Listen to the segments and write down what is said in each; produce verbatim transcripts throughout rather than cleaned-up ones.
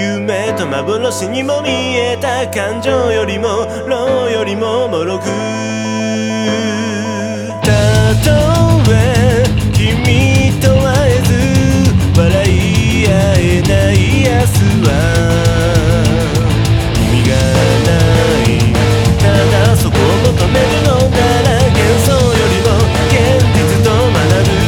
夢と幻にも見えた感情よりもローよりも脆く、たとえ君と会えず笑い合えない明日は意味がない、ただそこを求めるのなら幻想よりも現実と学ぶ。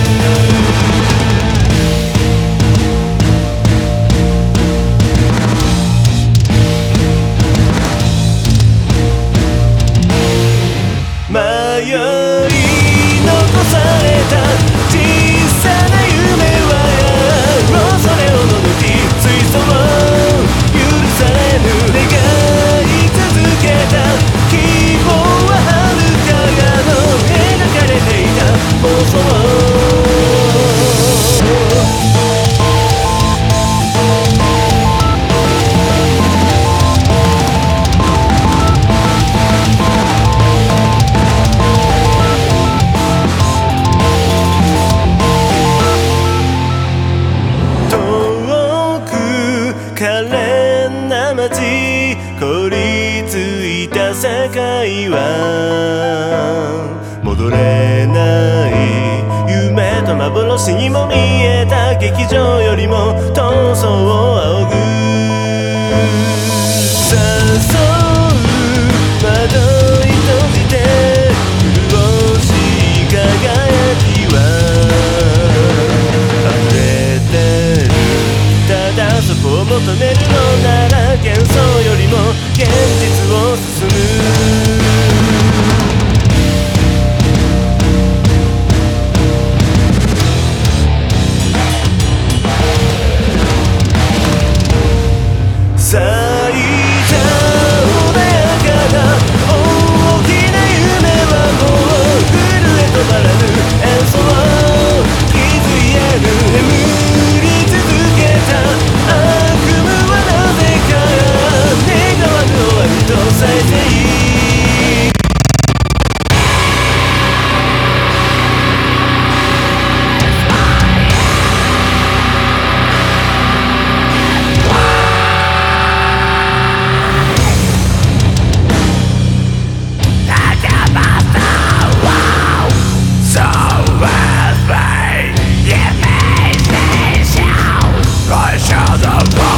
迷い残された小さな夢はそれをの抜き水素を許されぬ願い続けた希望は遥かがの描かれていた妄想。可憐な街凍りついた世界は戻れない、夢と幻にも見えた劇場よりも闘争を仰ぐ。誘う窓に閉じて潤しい輝きは溢れてる、ただそこを求めるのなら幻想よりも現実を進む。咲いた穏やかな大きな夢はもう震え止まらぬ演奏を気づいえぬ眠り続けた悪夢はなぜか願わぬ終わりとさえていい。 I shall the